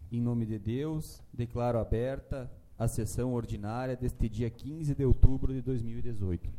Em nome de Deus, declaro aberta a sessão ordinária deste dia 15 de outubro de 2018.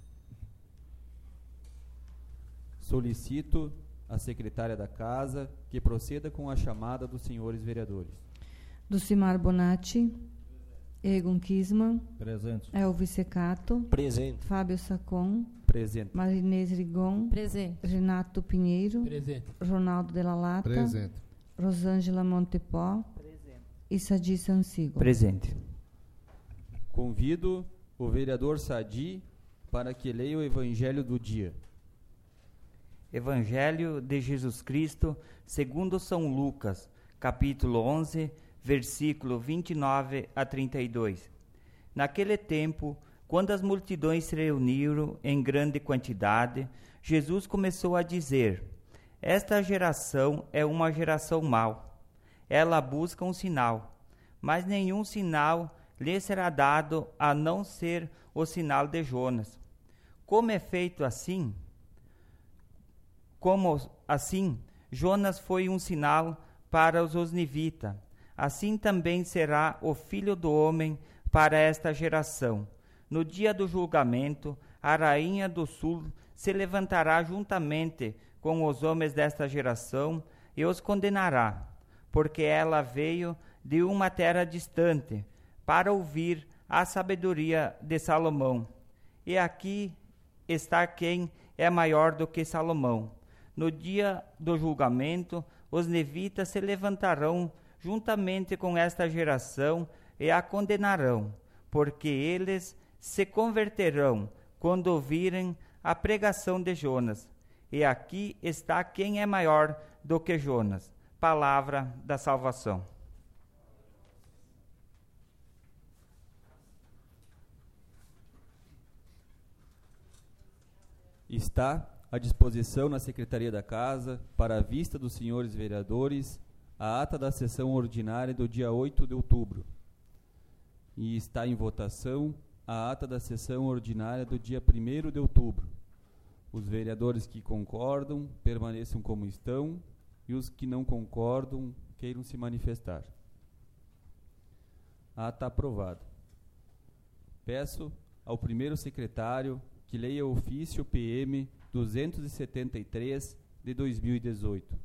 Solicito à secretária da Casa que proceda com a chamada dos senhores vereadores. Dulcimar Bonatti. Egon Kisman. Presente. Elvis Secato. Presente. Fábio Sacon. Presente. Marinês Rigon. Presente. Renato Pinheiro. Presente. Ronaldo de la Lata. Presente. Rosângela Montepó. Presente. E Sadi Sancigo. Presente. Convido o vereador Sadi para que leia o Evangelho do dia. Evangelho de Jesus Cristo, segundo São Lucas, capítulo 11, versículo 29 a 32. Naquele tempo, quando as multidões se reuniram em grande quantidade, Jesus começou a dizer: Esta geração é uma geração mau. Ela busca um sinal, mas nenhum sinal lhe será dado a não ser o sinal de Jonas. Como é feito assim? Como assim, Jonas foi um sinal para os nivitas, assim também será o Filho do Homem para esta geração. No dia do julgamento, a rainha do sul se levantará juntamente com os homens desta geração e os condenará, porque ela veio de uma terra distante para ouvir a sabedoria de Salomão. E aqui está quem é maior do que Salomão. No dia do julgamento, os levitas se levantarão juntamente com esta geração e a condenarão, porque eles se converterão quando ouvirem a pregação de Jonas. E aqui está quem é maior do que Jonas. Palavra da salvação. Está à disposição na Secretaria da Casa, para a vista dos senhores vereadores, a ata da sessão ordinária do dia 8 de outubro. E está em votação a ata da sessão ordinária do dia 1º de outubro. Os vereadores que concordam permaneçam como estão e os que não concordam queiram se manifestar. A ata aprovada. Peço ao primeiro secretário que leia o ofício PM 273 de 2018.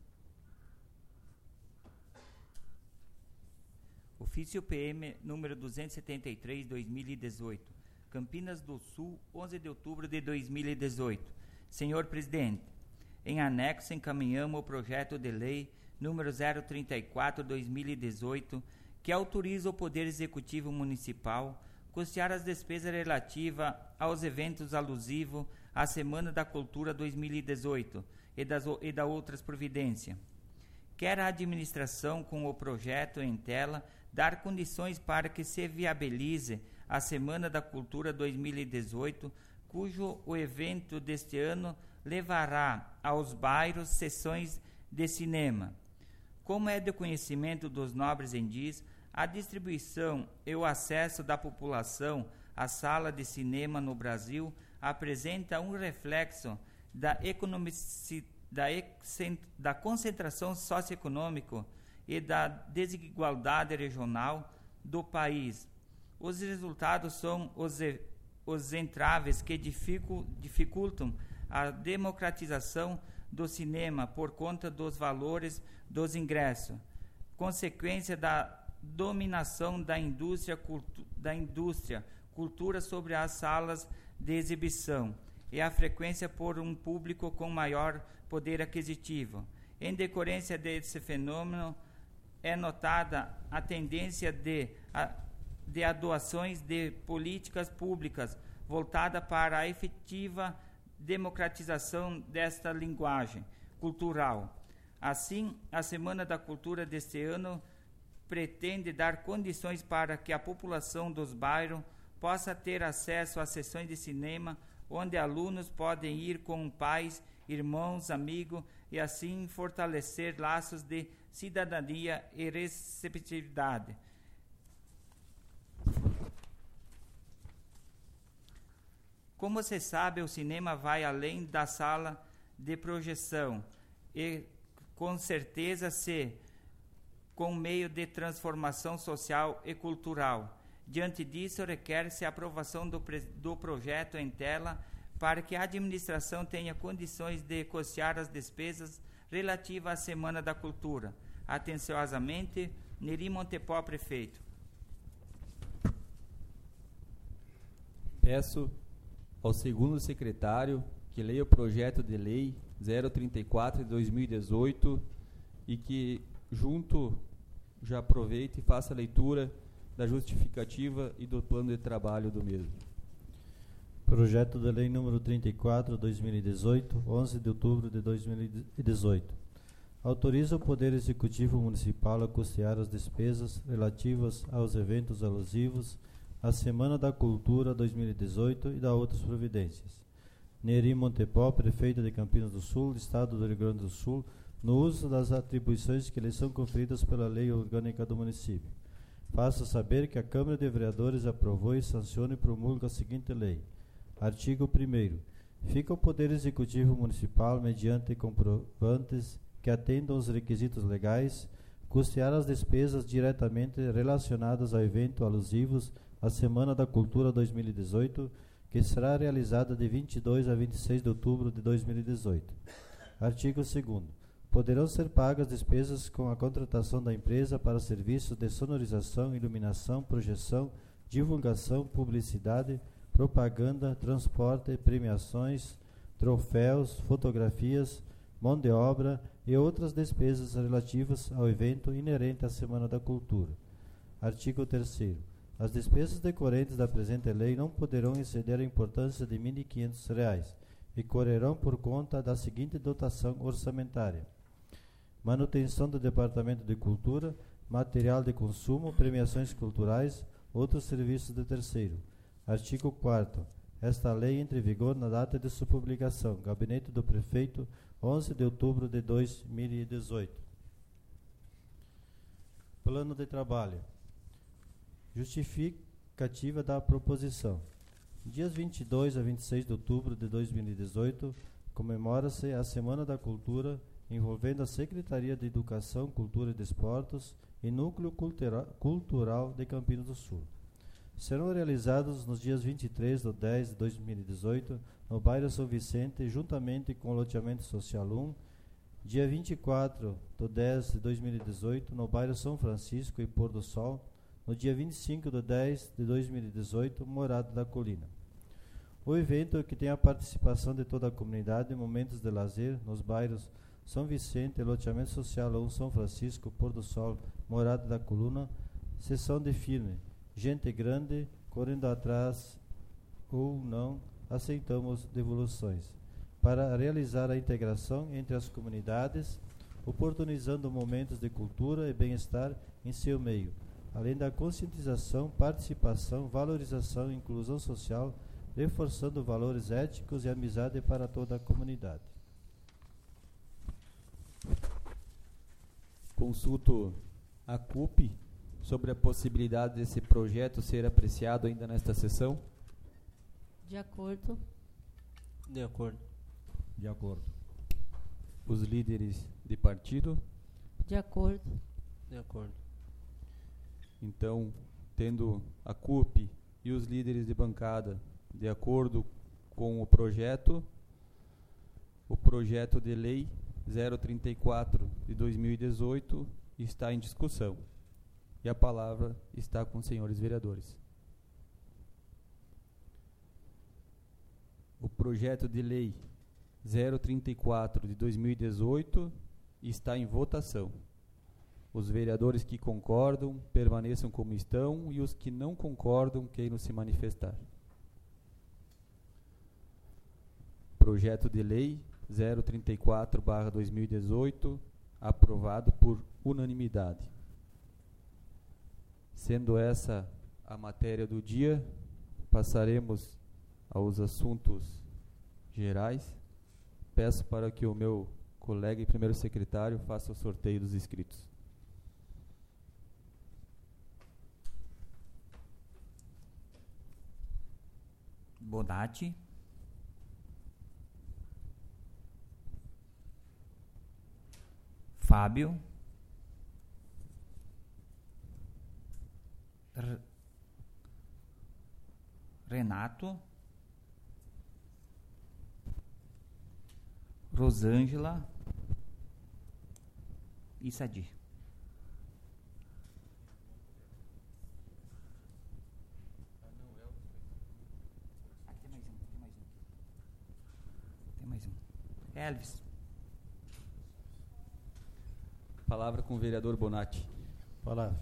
Ofício PM número 273, 2018. Campinas do Sul, 11 de outubro de 2018. Senhor Presidente, em anexo encaminhamos o projeto de lei número 034, 2018, que autoriza o Poder Executivo Municipal custear as despesas relativas aos eventos alusivos à Semana da Cultura 2018 e da outras providências. Quer a administração, com o projeto em tela, dar condições para que se viabilize a Semana da Cultura 2018, cujo o evento deste ano levará aos bairros sessões de cinema. Como é de conhecimento dos nobres endis, a distribuição e o acesso da população à sala de cinema no Brasil apresenta um reflexo da concentração socioeconômica e da desigualdade regional do país. Os resultados são os entraves que dificultam a democratização do cinema por conta dos valores dos ingressos, consequência da dominação da indústria cultura sobre as salas de exibição e a frequência por um público com maior poder aquisitivo. Em decorrência desse fenômeno, é notada a tendência de adoções de políticas públicas voltada para a efetiva democratização desta linguagem cultural. Assim, a Semana da Cultura deste ano pretende dar condições para que a população dos bairros possa ter acesso a sessões de cinema, onde alunos podem ir com pais, irmãos, amigos, e assim fortalecer laços de cidadania e receptividade. Como se sabe, o cinema vai além da sala de projeção e, com certeza, se com meio de transformação social e cultural. Diante disso, requer-se a aprovação do projeto em tela para que a administração tenha condições de custear as despesas relativas à Semana da Cultura. Atenciosamente, Neri Montepó, prefeito. Peço ao segundo secretário que leia o projeto de lei 034 de 2018 e que, junto, já aproveite e faça a leitura da justificativa e do plano de trabalho do mesmo. Projeto de lei número 34, 2018, 11 de outubro de 2018. Autoriza o Poder Executivo Municipal a custear as despesas relativas aos eventos alusivos à Semana da Cultura 2018 e da outras providências. Neri Montepó, prefeito de Campinas do Sul, Estado do Rio Grande do Sul, no uso das atribuições que lhe são conferidas pela Lei Orgânica do Município. Faço saber que a Câmara de Vereadores aprovou e sanciona e promulga a seguinte lei. Artigo 1º. Fica o Poder Executivo Municipal, mediante comprovantes que atendam aos requisitos legais, custear as despesas diretamente relacionadas ao evento alusivos à Semana da Cultura 2018, que será realizada de 22 a 26 de outubro de 2018. Artigo 2º. Poderão ser pagas despesas com a contratação da empresa para serviços de sonorização, iluminação, projeção, divulgação, publicidade, propaganda, transporte, premiações, troféus, fotografias, mão de obra e outras despesas relativas ao evento inerente à Semana da Cultura. Artigo 3º. As despesas decorrentes da presente lei não poderão exceder a importância de R$ 1.500 e correrão por conta da seguinte dotação orçamentária: manutenção do Departamento de Cultura, material de consumo, premiações culturais, outros serviços de terceiro. Artigo 4º. Esta lei entra em vigor na data de sua publicação. Gabinete do Prefeito, 11 de outubro de 2018. Plano de trabalho. Justificativa da proposição. Dias 22 a 26 de outubro de 2018, comemora-se a Semana da Cultura, envolvendo a Secretaria de Educação, Cultura e Desportos e Núcleo Cultural de Campinas do Sul. Serão realizados nos dias 23 de 10 de 2018, no bairro São Vicente, juntamente com o loteamento social 1, dia 24 de 10 de 2018, no bairro São Francisco e Pôr do Sol, no dia 25 de 10 de 2018, Morada da Colina. O evento, que tem a participação de toda a comunidade em momentos de lazer nos bairros São Vicente, loteamento social 1, São Francisco, Pôr do Sol, Morada da Colina, sessão de firme. Gente grande, correndo atrás ou não, aceitamos devoluções. Para realizar a integração entre as comunidades, oportunizando momentos de cultura e bem-estar em seu meio, além da conscientização, participação, valorização e inclusão social, reforçando valores éticos e amizade para toda a comunidade. Consulto a CUP sobre a possibilidade desse projeto ser apreciado ainda nesta sessão. De acordo. De acordo. De acordo. Os líderes de partido. De acordo. De acordo. Então, tendo a CUP e os líderes de bancada de acordo com o projeto de lei 034 de 2018 está em discussão. E a palavra está com os senhores vereadores. O projeto de lei 034 de 2018 está em votação. Os vereadores que concordam permaneçam como estão e os que não concordam queiram se manifestar. Projeto de lei 034/2018 aprovado por unanimidade. Sendo essa a matéria do dia, passaremos aos assuntos gerais. Peço para que o meu colega e primeiro secretário faça o sorteio dos inscritos. Bonatti. Fábio. Renato, Rosângela e Sadir. Tem mais um. Elvis. Palavra com o vereador Bonatti. Palavra.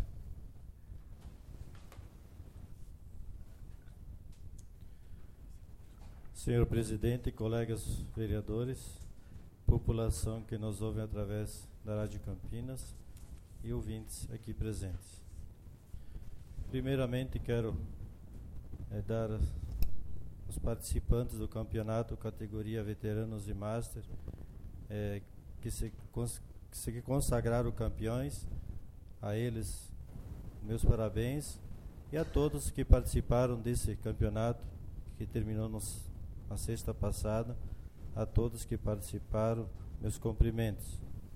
Senhor presidente, colegas vereadores, população que nos ouve através da Rádio Campinas e ouvintes aqui presentes. Primeiramente, quero dar aos participantes do campeonato categoria veteranos e master que se consagraram campeões, a eles meus parabéns, e a todos que participaram desse campeonato que terminou na sexta passada, a todos que participaram, meus cumprimentos.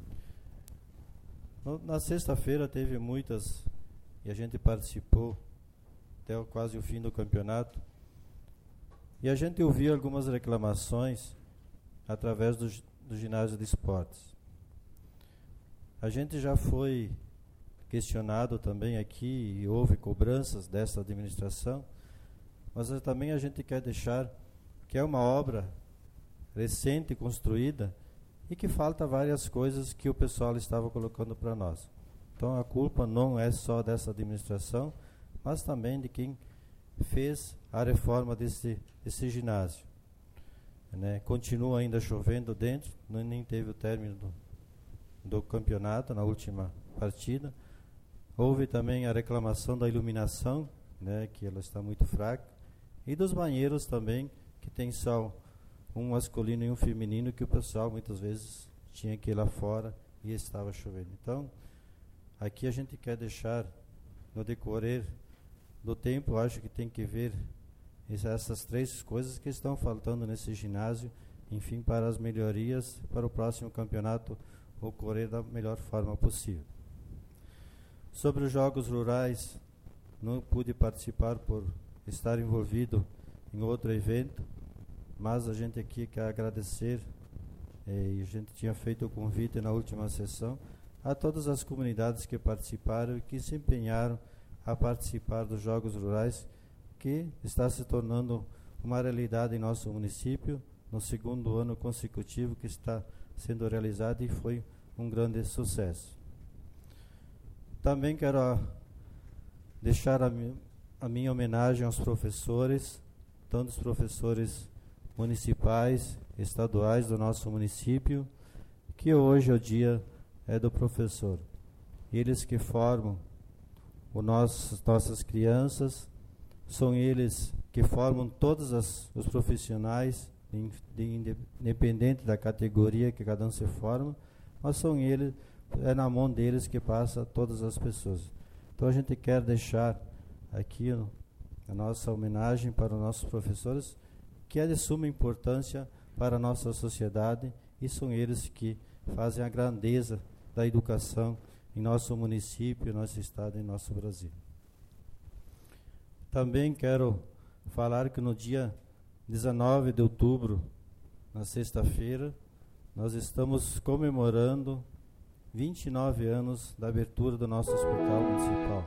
Na sexta-feira teve muitas, e a gente participou até quase o fim do campeonato, e a gente ouviu algumas reclamações através do ginásio de esportes. A gente já foi questionado também aqui, e houve cobranças dessa administração, mas também a gente quer deixar que é uma obra recente construída e que falta várias coisas que o pessoal estava colocando para nós. Então a culpa não é só dessa administração, mas também de quem fez a reforma desse ginásio. Continua ainda chovendo dentro, nem teve o término do campeonato na última partida. Houve também a reclamação da iluminação, que ela está muito fraca, e dos banheiros também, que tem só um masculino e um feminino, que o pessoal muitas vezes tinha que ir lá fora e estava chovendo. Então, aqui a gente quer deixar, no decorrer do tempo, acho que tem que ver essas três coisas que estão faltando nesse ginásio, enfim, para as melhorias, para o próximo campeonato ocorrer da melhor forma possível. Sobre os Jogos Rurais, não pude participar por estar envolvido em outro evento, mas a gente aqui quer agradecer, e a gente tinha feito o convite na última sessão, a todas as comunidades que participaram e que se empenharam a participar dos Jogos Rurais, que está se tornando uma realidade em nosso município, no segundo ano consecutivo que está sendo realizado, e foi um grande sucesso. Também quero deixar a minha homenagem aos professores, tanto os professores municipais, estaduais do nosso município, que hoje o dia é do professor. Eles que formam nossas crianças, são eles que formam todos os profissionais, independente da categoria que cada um se forma, mas são eles, é na mão deles que passa todas as pessoas. Então a gente quer deixar aqui a nossa homenagem para os nossos professores, que é de suma importância para a nossa sociedade, e são eles que fazem a grandeza da educação em nosso município, nosso estado e nosso Brasil. Também quero falar que no dia 19 de outubro, na sexta-feira, nós estamos comemorando 29 anos da abertura do nosso hospital municipal.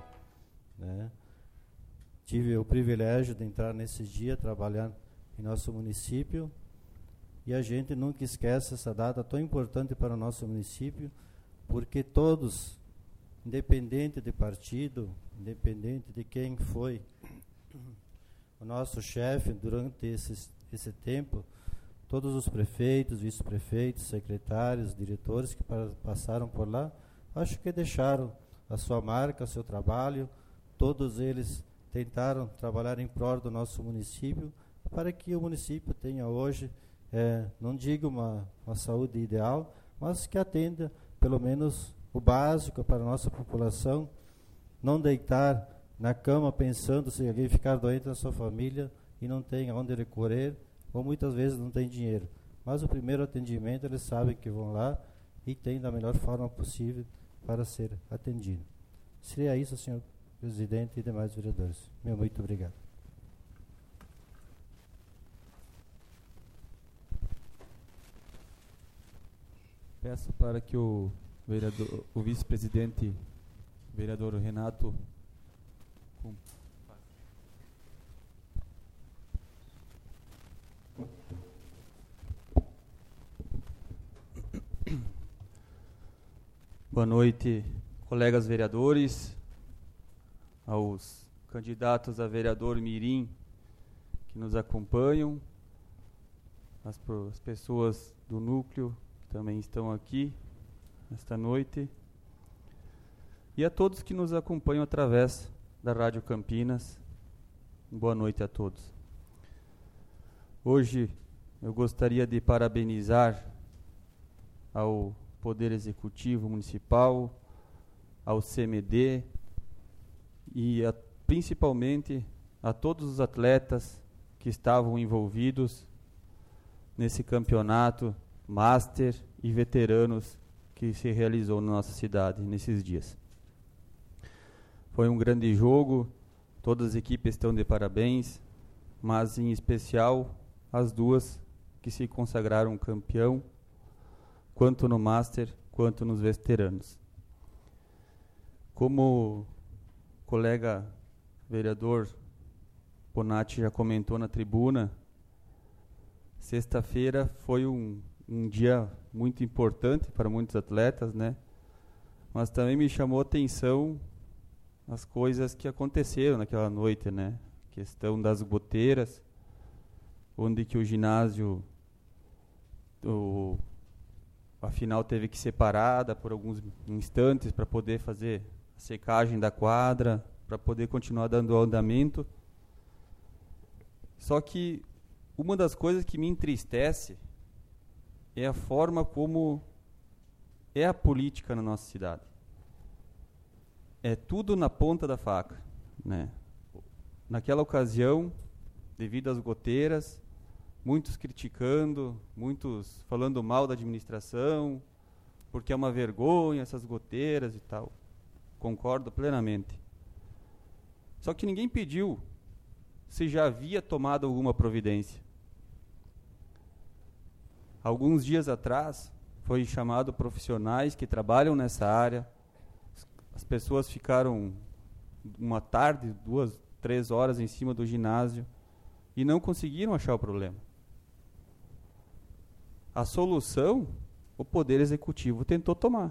Tive o privilégio de entrar nesse dia, trabalhar em nosso município, e a gente nunca esquece essa data tão importante para o nosso município, porque todos, independente de partido, independente de quem foi o nosso chefe durante esse tempo, todos os prefeitos, vice-prefeitos, secretários, diretores que passaram por lá, acho que deixaram a sua marca, o seu trabalho. Todos eles tentaram trabalhar em prol do nosso município, para que o município tenha hoje, não digo uma saúde ideal, mas que atenda pelo menos o básico para a nossa população, não deitar na cama pensando se alguém ficar doente na sua família e não tem aonde recorrer, ou muitas vezes não tem dinheiro. Mas o primeiro atendimento, eles sabem que vão lá e tem da melhor forma possível para ser atendido. Seria isso, senhor presidente e demais vereadores. Meu muito obrigado. Peço para que o vice-presidente, vereador Renato, boa noite, colegas vereadores, aos candidatos a vereador mirim que nos acompanham, as pessoas do núcleo que também estão aqui esta noite, e a todos que nos acompanham através da Rádio Campinas. Boa noite a todos. Hoje eu gostaria de parabenizar ao Poder Executivo Municipal, ao CMD e principalmente a todos os atletas que estavam envolvidos nesse campeonato Master e veteranos que se realizou na nossa cidade nesses dias. Foi um grande jogo, todas as equipes estão de parabéns, mas em especial as duas que se consagraram campeão, quanto no Master, quanto nos veteranos. Como o colega vereador Bonatti já comentou na tribuna, sexta-feira foi um dia muito importante para muitos atletas, né? Mas também me chamou a atenção as coisas que aconteceram naquela noite, né? A questão das goteiras, onde que o ginásio, a final teve que ser parada por alguns instantes para poder fazer a secagem da quadra, para poder continuar dando andamento. Só que uma das coisas que me entristece é a forma como é a política na nossa cidade. É tudo na ponta da faca, né? Naquela ocasião, devido às goteiras, muitos criticando, muitos falando mal da administração, porque é uma vergonha essas goteiras e tal. Concordo plenamente. Só que ninguém pediu se já havia tomado alguma providência. Alguns dias atrás, foi chamado profissionais que trabalham nessa área. As pessoas ficaram uma tarde, 2, 3 horas em cima do ginásio e não conseguiram achar o problema. A solução, o Poder Executivo tentou tomar.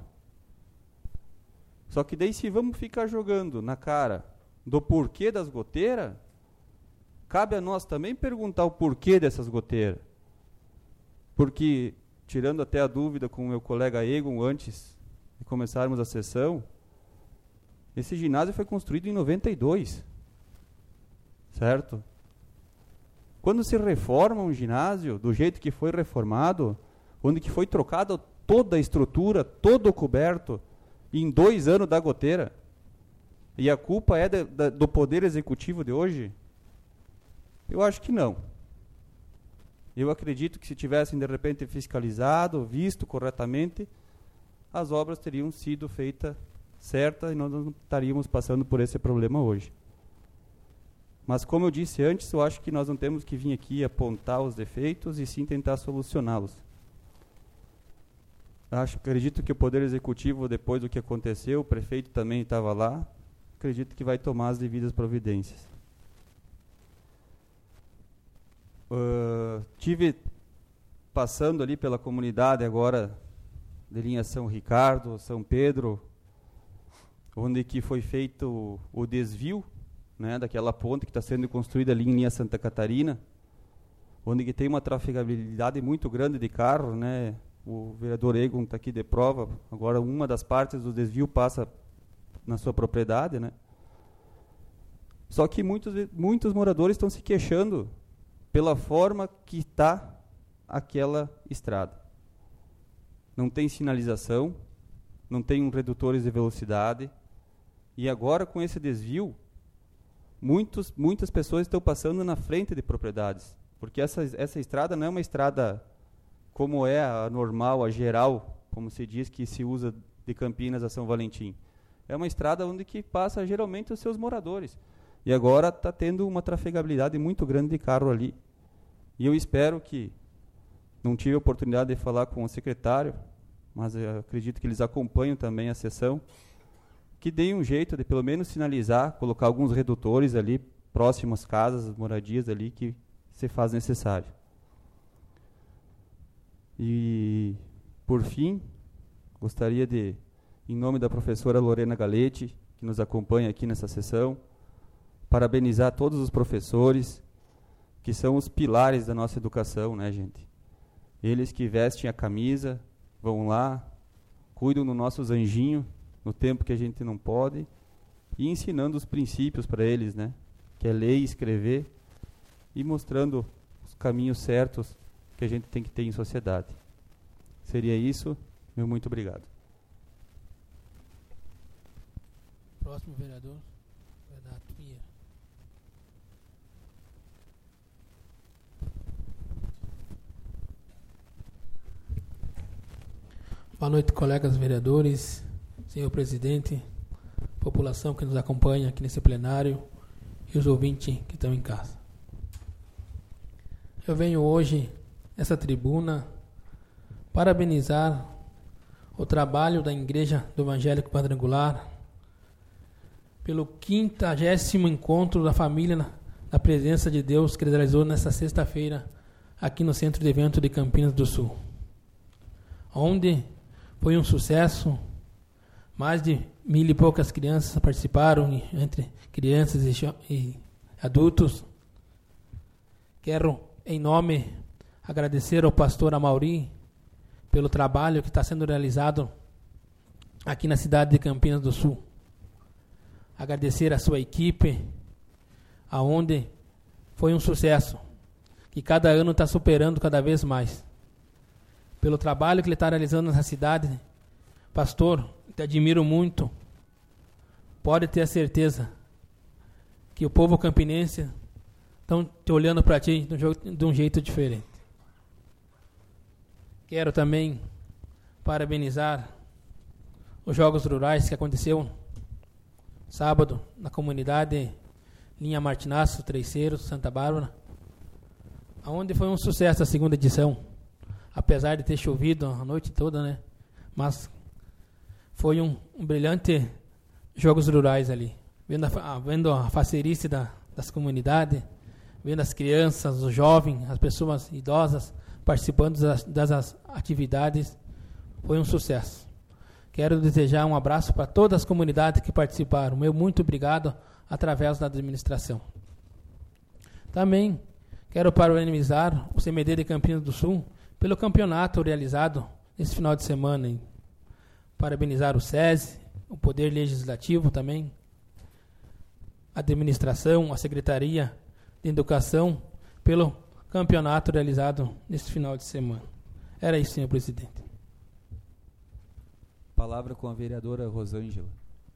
Só que daí, se vamos ficar jogando na cara do porquê das goteiras, cabe a nós também perguntar o porquê dessas goteiras. Porque, tirando até a dúvida com o meu colega Egon antes de começarmos a sessão, esse ginásio foi construído em 92, certo? Quando se reforma um ginásio do jeito que foi reformado, onde que foi trocada toda a estrutura, todo o coberto, em 2 anos da goteira, e a culpa é do Poder Executivo de hoje? Eu acho que não. Eu acredito que se tivessem, de repente, fiscalizado, visto corretamente, as obras teriam sido feitas certas e nós não estaríamos passando por esse problema hoje. Mas, como eu disse antes, eu acho que nós não temos que vir aqui apontar os defeitos e sim tentar solucioná-los. Acredito que o Poder Executivo, depois do que aconteceu, o prefeito também estava lá, acredito que vai tomar as devidas providências. Tive passando ali pela comunidade agora de linha São Ricardo, São Pedro, onde que foi feito o desvio, né, daquela ponte que está sendo construída ali em linha Santa Catarina, onde que tem uma trafegabilidade muito grande de carro, né? O vereador Egon está aqui de prova. Agora uma das partes do desvio passa na sua propriedade, né? Só que muitos moradores estão se queixando pela forma que está aquela estrada. Não tem sinalização, não tem redutores de velocidade, e agora com esse desvio, muitas pessoas estão passando na frente de propriedades, porque essa estrada não é uma estrada como é a normal, a geral, como se diz que se usa de Campinas a São Valentim. é uma estrada onde que passa geralmente os seus moradores. E agora está tendo uma trafegabilidade muito grande de carro ali. E eu espero que, não tive a oportunidade de falar com o secretário, mas eu acredito que eles acompanham também a sessão, que deem um jeito de pelo menos sinalizar, colocar alguns redutores ali, próximos às casas, moradias ali, que se faz necessário. E, por fim, gostaria de, em nome da professora Lorena Galete, que nos acompanha aqui nessa sessão, parabenizar todos os professores, que são os pilares da nossa educação, né, gente? Eles que vestem a camisa, vão lá, cuidam dos nossos anjinhos, no tempo que a gente não pode, e ensinando os princípios para eles, né? Que é ler e escrever, e mostrando os caminhos certos que a gente tem que ter em sociedade. Seria isso. Meu muito obrigado. Próximo vereador, Renato Pinheiro. Boa noite, colegas vereadores, senhor presidente, população que nos acompanha aqui nesse plenário e os ouvintes que estão em casa. Eu venho hoje nessa tribuna parabenizar o trabalho da Igreja do Evangélico Quadrangular pelo 50º encontro da família na presença de Deus que realizou nesta sexta-feira aqui no Centro de Evento de Campinas do Sul, onde foi um sucesso. Mais de 1.000 e poucas crianças participaram, entre crianças e adultos. Quero, em nome, agradecer ao pastor Amauri pelo trabalho que está sendo realizado aqui na cidade de Campinas do Sul. Agradecer a sua equipe, aonde foi um sucesso, que cada ano está superando cada vez mais. Pelo trabalho que ele está realizando nessa cidade, pastor, te admiro muito. Pode ter a certeza que o povo campinense estão te olhando para ti de um jeito diferente. Quero também parabenizar os Jogos Rurais que aconteceu sábado na comunidade Linha Martinaço, Treixeiros, Santa Bárbara, onde foi um sucesso a segunda edição, apesar de ter chovido a noite toda, né? Mas foi um brilhante Jogos Rurais ali, vendo a facerice das comunidades, vendo as crianças, os jovens, as pessoas idosas participando das atividades. Foi um sucesso. Quero desejar um abraço para todas as comunidades que participaram. Meu muito obrigado através da administração. Também quero parabenizar o CMD de Campinas do Sul pelo campeonato realizado nesse final de semana. Parabenizar o SESI, o Poder Legislativo também, a administração, a Secretaria de Educação, pelo campeonato realizado nesse final de semana. Era isso, senhor presidente. Palavra com a vereadora Rosângela.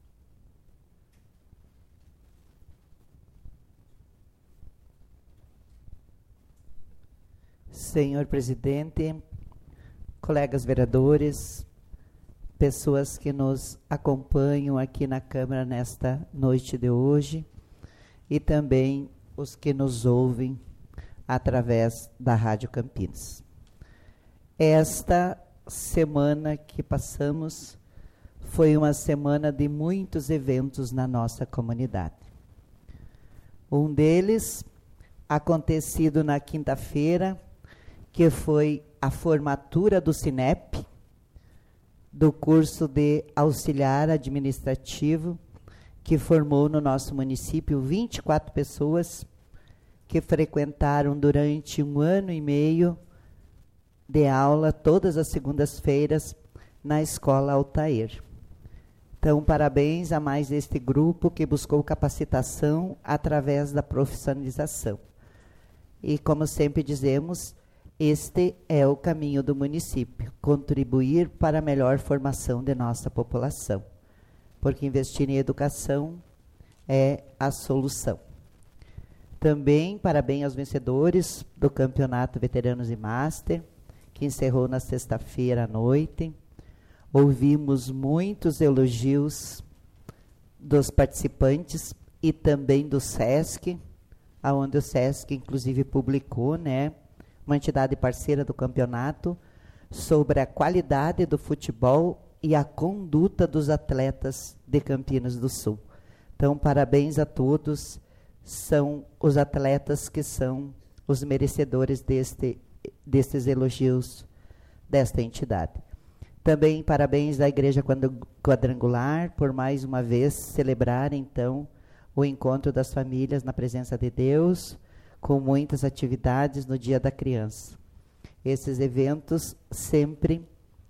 Senhor presidente, colegas vereadores, pessoas que nos acompanham aqui na Câmara nesta noite de hoje e também os que nos ouvem através da Rádio Campinas. Esta semana que passamos foi uma semana de muitos eventos na nossa comunidade. Um deles, acontecido na quinta-feira, que foi a formatura do SINEP, do curso de auxiliar administrativo, que formou no nosso município 24 pessoas que frequentaram durante 1 ano e meio de aula todas as segundas-feiras na Escola Altair. Então, parabéns a mais este grupo que buscou capacitação através da profissionalização. E, como sempre dizemos, este é o caminho do município, contribuir para a melhor formação de nossa população, porque investir em educação é a solução. Também, parabéns aos vencedores do Campeonato Veteranos e Master, que encerrou na sexta-feira à noite. Ouvimos muitos elogios dos participantes e também do SESC, aonde o SESC inclusive publicou, né, uma entidade parceira do campeonato, sobre a qualidade do futebol e a conduta dos atletas de Campinas do Sul. Então, parabéns a todos, são os atletas que são os merecedores destes elogios desta entidade. Também parabéns à Igreja Quadrangular por mais uma vez celebrar, então, o encontro das famílias na presença de Deus, com muitas atividades no Dia da Criança. Esses eventos sempre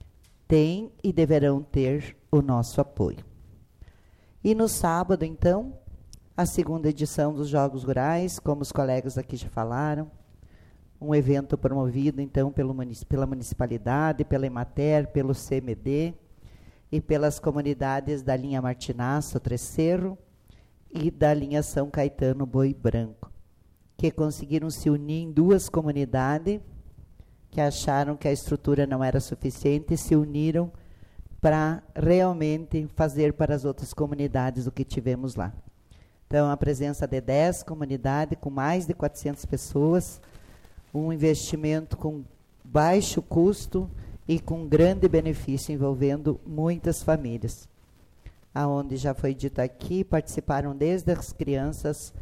têm e deverão ter o nosso apoio. E no sábado, então, a segunda edição dos Jogos Rurais, como os colegas aqui já falaram, um evento promovido, então, pela municipalidade, pela Emater, pelo CMD e pelas comunidades da linha Martinaço, Trecerro, e da linha São Caetano, Boi Branco, que conseguiram se unir em duas comunidades que acharam que a estrutura não era suficiente e se uniram para realmente fazer para as outras comunidades o que tivemos lá. Então, a presença de 10 comunidades com mais de 400 pessoas, um investimento com baixo custo e com grande benefício, envolvendo muitas famílias. Aonde já foi dito aqui, participaram desde as crianças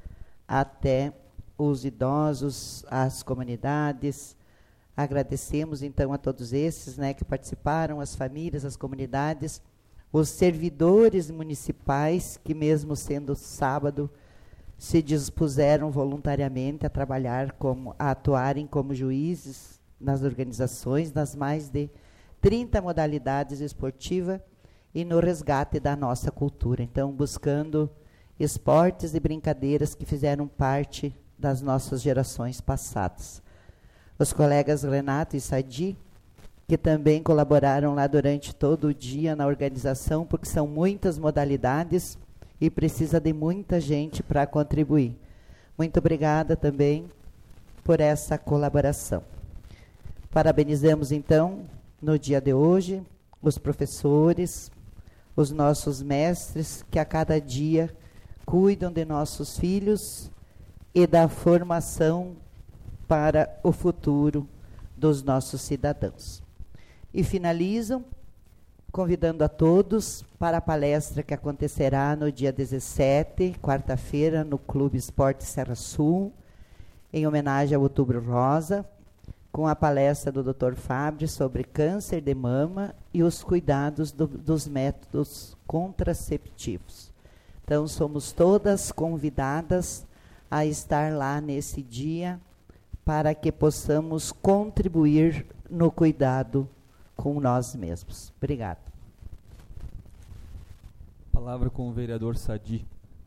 até os idosos, as comunidades. Agradecemos, então, a todos esses, né, que participaram, as famílias, as comunidades, os servidores municipais, que mesmo sendo sábado, se dispuseram voluntariamente a trabalhar, a atuarem como juízes nas organizações, nas mais de 30 modalidades esportivas e no resgate da nossa cultura. Então, buscando esportes e brincadeiras que fizeram parte das nossas gerações passadas. Os colegas Renato e Sadi, que também colaboraram lá durante todo o dia na organização, porque são muitas modalidades e precisa de muita gente para contribuir. Muito obrigada também por essa colaboração. Parabenizamos, então, no dia de hoje, os professores, os nossos mestres, que a cada dia cuidam de nossos filhos e da formação para o futuro dos nossos cidadãos. E finalizam convidando a todos para a palestra que acontecerá no dia 17, quarta-feira, no Clube Esporte Serra Sul, em homenagem ao Outubro Rosa, com a palestra do Dr. Fábio sobre câncer de mama e os cuidados dos métodos contraceptivos. Então, somos todas convidadas a estar lá nesse dia para que possamos contribuir no cuidado com nós mesmos. Obrigada. Palavra com o vereador Sadi.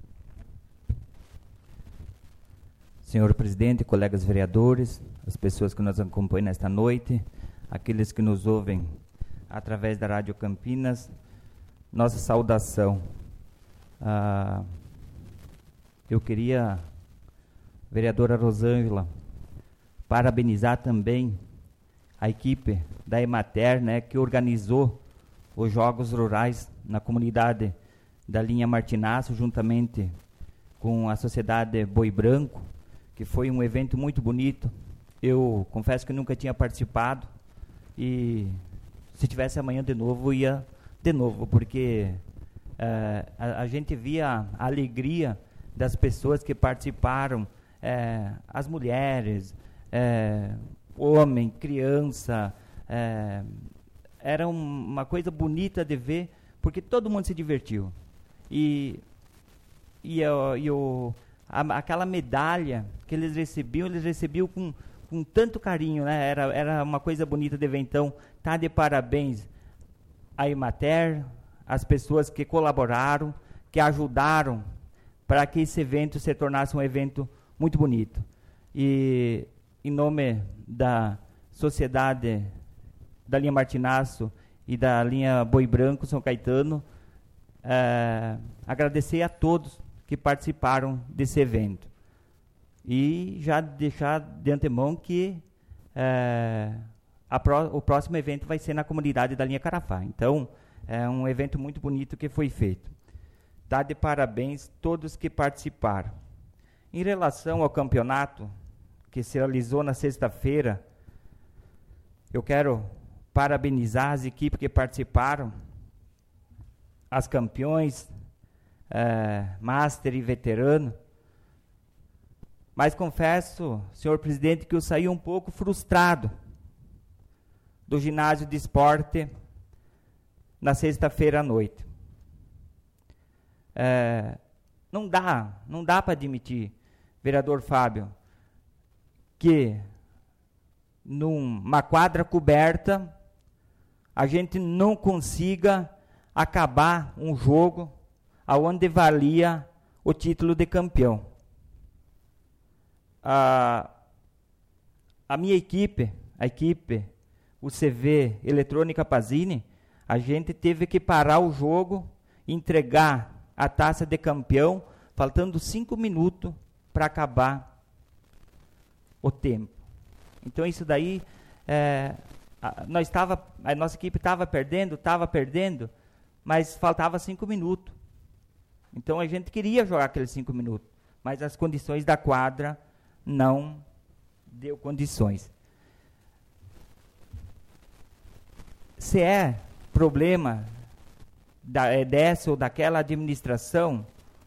Senhor presidente, colegas vereadores, as pessoas que nos acompanham nesta noite, aqueles que nos ouvem através da Rádio Campinas, nossa saudação. Eu queria, vereadora Rosângela, parabenizar também a equipe da Emater, né, que organizou os Jogos Rurais na comunidade da linha Martinaço, juntamente com a Sociedade Boi Branco, que foi um evento muito bonito. Eu confesso que nunca tinha participado e se tivesse amanhã de novo, ia de novo, porque a gente via a alegria das pessoas que participaram, as mulheres, homem, criança, era uma coisa bonita de ver, porque todo mundo se divertiu. Aquela medalha que eles recebiam com tanto carinho, né? Era uma coisa bonita de ver. Então, tá de parabéns a Emater, as pessoas que colaboraram, que ajudaram para que esse evento se tornasse um evento muito bonito. E, em nome da Sociedade da linha Martinaço e da linha Boi Branco São Caetano, agradecer a todos que participaram desse evento. E já deixar de antemão que o próximo evento vai ser na comunidade da linha Carafá. Então, é um evento muito bonito que foi feito. Está de parabéns todos que participaram. Em relação ao campeonato que se realizou na sexta-feira, eu quero parabenizar as equipes que participaram, as campeões, Master e Veterano. Mas confesso, senhor presidente, que eu saí um pouco frustrado do ginásio de esporte na sexta-feira à noite. Não dá para admitir, vereador Fábio, que numa quadra coberta a gente não consiga acabar um jogo aonde valia o título de campeão. A minha equipe, o CV Eletrônica Pazini, a gente teve que parar o jogo, entregar a taça de campeão, faltando 5 minutos para acabar o tempo. Então isso daí, a nossa equipe estava perdendo, mas faltava 5 minutos. Então a gente queria jogar aqueles 5 minutos, mas as condições da quadra não deu condições. Se é problema dessa ou daquela administração,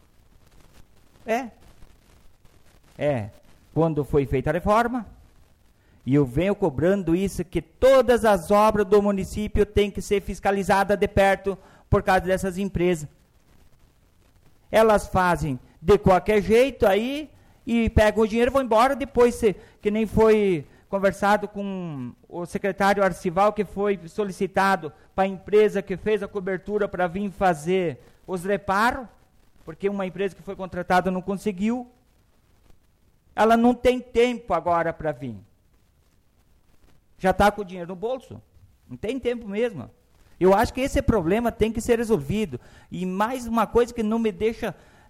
quando foi feita a reforma, e eu venho cobrando isso, que todas as obras do município têm que ser fiscalizadas de perto por causa dessas empresas. Elas fazem de qualquer jeito aí e pegam o dinheiro e vão embora depois, que nem foi conversado com o secretário Arcival, que foi solicitado para a empresa que fez a cobertura para vir fazer os reparos, porque uma empresa que foi contratada não conseguiu. Ela não tem tempo agora para vir. Já está com o dinheiro no bolso. Não tem tempo mesmo. Eu acho que esse problema tem que ser resolvido. E mais uma coisa que não me deixa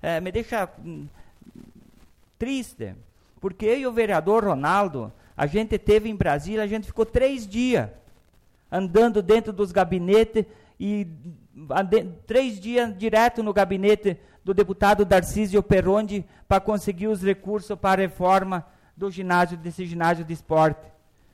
triste, porque eu e o vereador Ronaldo, a gente esteve em Brasília, a gente ficou 3 dias andando dentro dos gabinetes e 3 dias direto no gabinete do deputado Darcísio Perondi para conseguir os recursos para a reforma desse ginásio de esporte.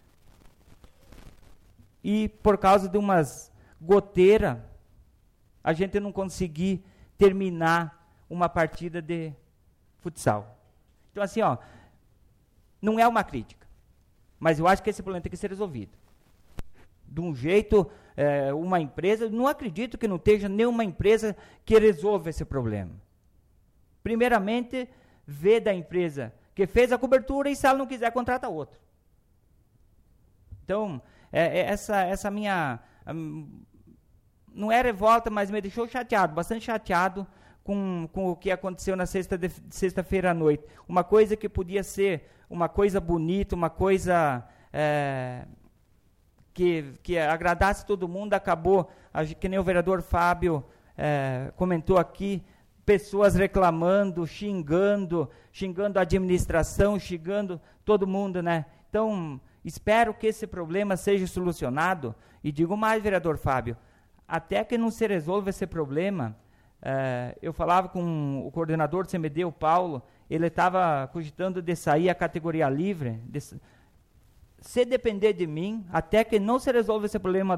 E por causa de umas goteiras, a gente não conseguiu terminar uma partida de futsal. Então assim, não é uma crítica, mas eu acho que esse problema tem que ser resolvido. De um jeito, uma empresa, não acredito que não esteja nenhuma empresa que resolva esse problema. Primeiramente, vê da empresa que fez a cobertura e se ela não quiser, contrata outro. Então, essa minha... não é revolta, mas me deixou chateado, bastante chateado com o que aconteceu na sexta-feira à noite. Uma coisa que podia ser uma coisa bonita, uma coisa que agradasse todo mundo, acabou, que nem o vereador Fábio comentou aqui, pessoas reclamando, xingando a administração, xingando todo mundo, né? Então, espero que esse problema seja solucionado. E digo mais, vereador Fábio, até que não se resolva esse problema, eu falava com o coordenador do CMD, o Paulo, ele estava cogitando de sair a categoria livre. Se depender de mim, até que não se resolva esse problema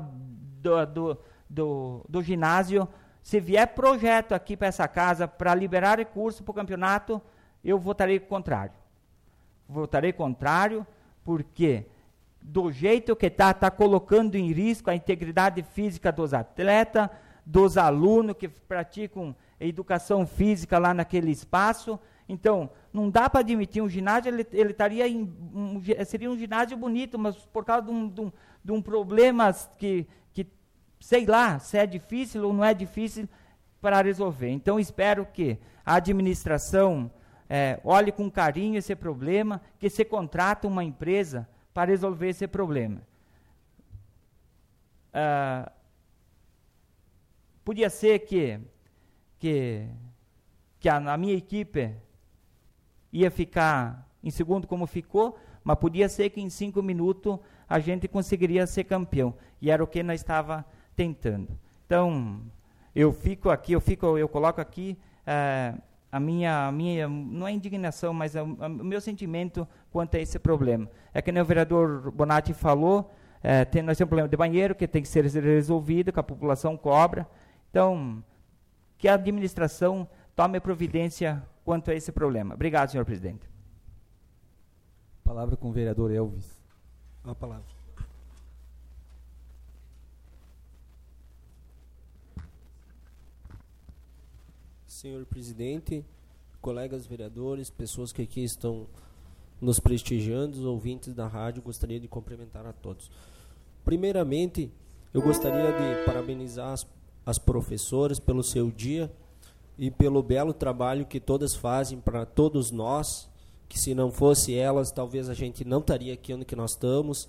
do ginásio, se vier projeto aqui para essa casa para liberar recurso para o campeonato, eu votarei contrário. Votarei contrário porque do jeito que está colocando em risco a integridade física dos atletas, dos alunos que praticam educação física lá naquele espaço. Então, não dá para admitir um ginásio, ele estaria seria um ginásio bonito, mas por causa de um problema que sei lá, se é difícil ou não é difícil para resolver. Então, espero que a administração olhe com carinho esse problema, que se contrata uma empresa para resolver esse problema. Podia ser que a minha equipe ia ficar em segundo como ficou, mas podia ser que em 5 minutos a gente conseguiria ser campeão. E era o que nós estava tentando. Então, eu coloco aqui a minha, não é indignação, mas o meu sentimento quanto a esse problema. É que nem o vereador Bonatti falou, nós temos um problema de banheiro que tem que ser resolvido, que a população cobra. Então, que a administração tome providência quanto a esse problema. Obrigado, senhor presidente. Palavra com o vereador Elvis. A palavra. Senhor presidente, colegas vereadores, pessoas que aqui estão nos prestigiando, os ouvintes da rádio, gostaria de cumprimentar a todos. Primeiramente, eu gostaria de parabenizar as professoras pelo seu dia e pelo belo trabalho que todas fazem para todos nós, que se não fosse elas, talvez a gente não estaria aqui onde que nós estamos,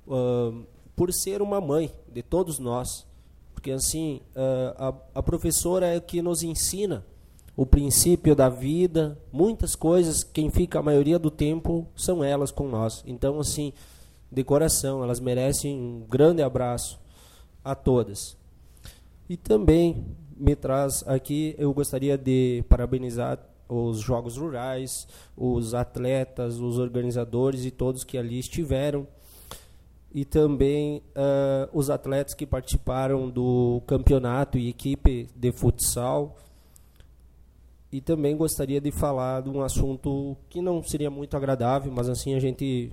por ser uma mãe de todos nós. Porque assim, a professora é que nos ensina o princípio da vida, muitas coisas, quem fica a maioria do tempo são elas com nós. Então, assim, de coração, elas merecem um grande abraço a todas. E também me traz aqui, eu gostaria de parabenizar os Jogos Rurais, os atletas, os organizadores e todos que ali estiveram. E também os atletas que participaram do campeonato e equipe de futsal. E também gostaria de falar de um assunto que não seria muito agradável, mas assim a gente,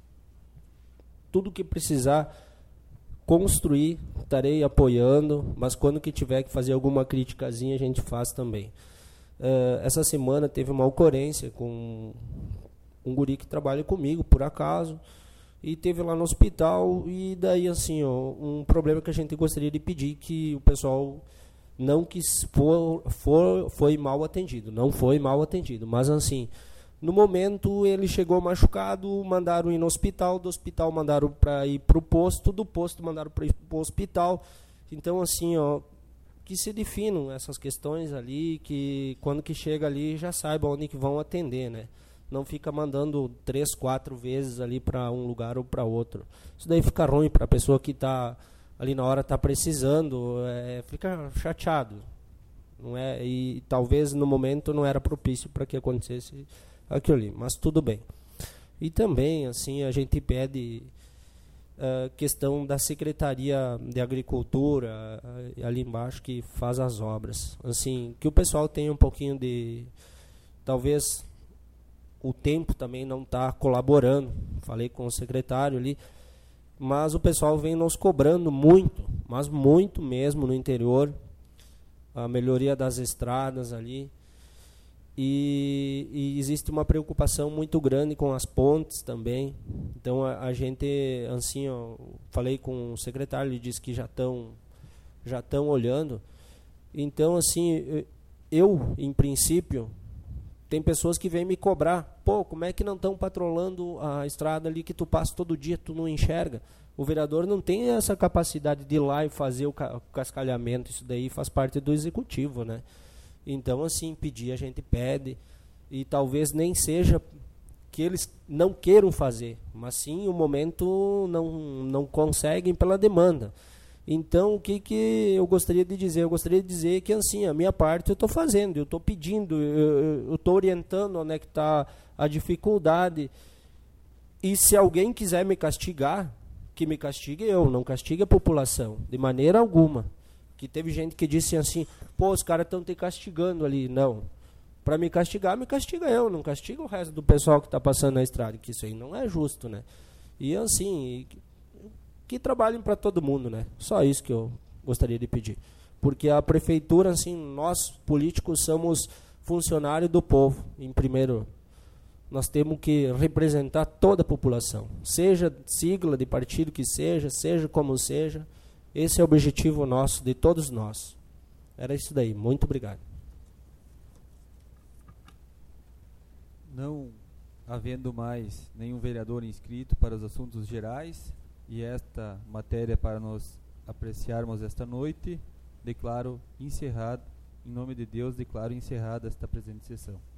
tudo que precisar construir, estarei apoiando, mas quando que tiver que fazer alguma criticazinha, a gente faz também. Essa semana teve uma ocorrência com um guri que trabalha comigo, por acaso, e teve lá no hospital, e daí assim, um problema que a gente gostaria de pedir, que o pessoal não quis, foi mal atendido, não foi mal atendido, mas assim, no momento ele chegou machucado, mandaram ir no hospital, do hospital mandaram para ir para o posto, do posto mandaram para o hospital. Então assim, que se definam essas questões ali, que quando que chega ali já saibam onde que vão atender, né? Não fica mandando 3, 4 vezes ali para um lugar ou para outro. Isso daí fica ruim para a pessoa que está ali na hora, está precisando, fica chateado, não é? E talvez no momento não era propício para que acontecesse aquilo ali, mas tudo bem. E também assim a gente pede questão da Secretaria de Agricultura ali embaixo que faz as obras, assim, que o pessoal tenha um pouquinho de, talvez o tempo também não está colaborando. Falei com o secretário ali, mas o pessoal vem nos cobrando muito, mas muito mesmo no interior, a melhoria das estradas ali, e existe uma preocupação muito grande com as pontes também. Então a gente, assim, falei com o secretário, ele disse que já estão olhando. Então assim, eu em princípio, tem pessoas que vêm me cobrar, pô, como é que não estão patrolando a estrada ali que tu passa todo dia, tu não enxerga? O vereador não tem essa capacidade de ir lá e fazer o cascalhamento, isso daí faz parte do executivo, né? Então, assim, pedir a gente pede, e talvez nem seja que eles não queiram fazer, mas sim o momento não conseguem pela demanda. Então, o que eu gostaria de dizer? Eu gostaria de dizer que, assim, a minha parte eu estou fazendo, eu estou pedindo, eu estou orientando onde é que está a dificuldade. E se alguém quiser me castigar, que me castigue eu, não castigue a população, de maneira alguma. Que teve gente que disse assim, pô, os caras estão te castigando ali. Não, para me castiga eu, não castiga o resto do pessoal que está passando na estrada, que isso aí não é justo, né? E assim, que trabalhem para todo mundo, né? Só isso que eu gostaria de pedir. Porque a prefeitura, assim, nós políticos somos funcionários do povo. Em primeiro, nós temos que representar toda a população. Seja sigla de partido que seja como seja. Esse é o objetivo nosso, de todos nós. Era isso daí. Muito obrigado. Não havendo mais nenhum vereador inscrito para os assuntos gerais, e esta matéria para nós apreciarmos esta noite, declaro encerrado, em nome de Deus, declaro encerrada esta presente sessão.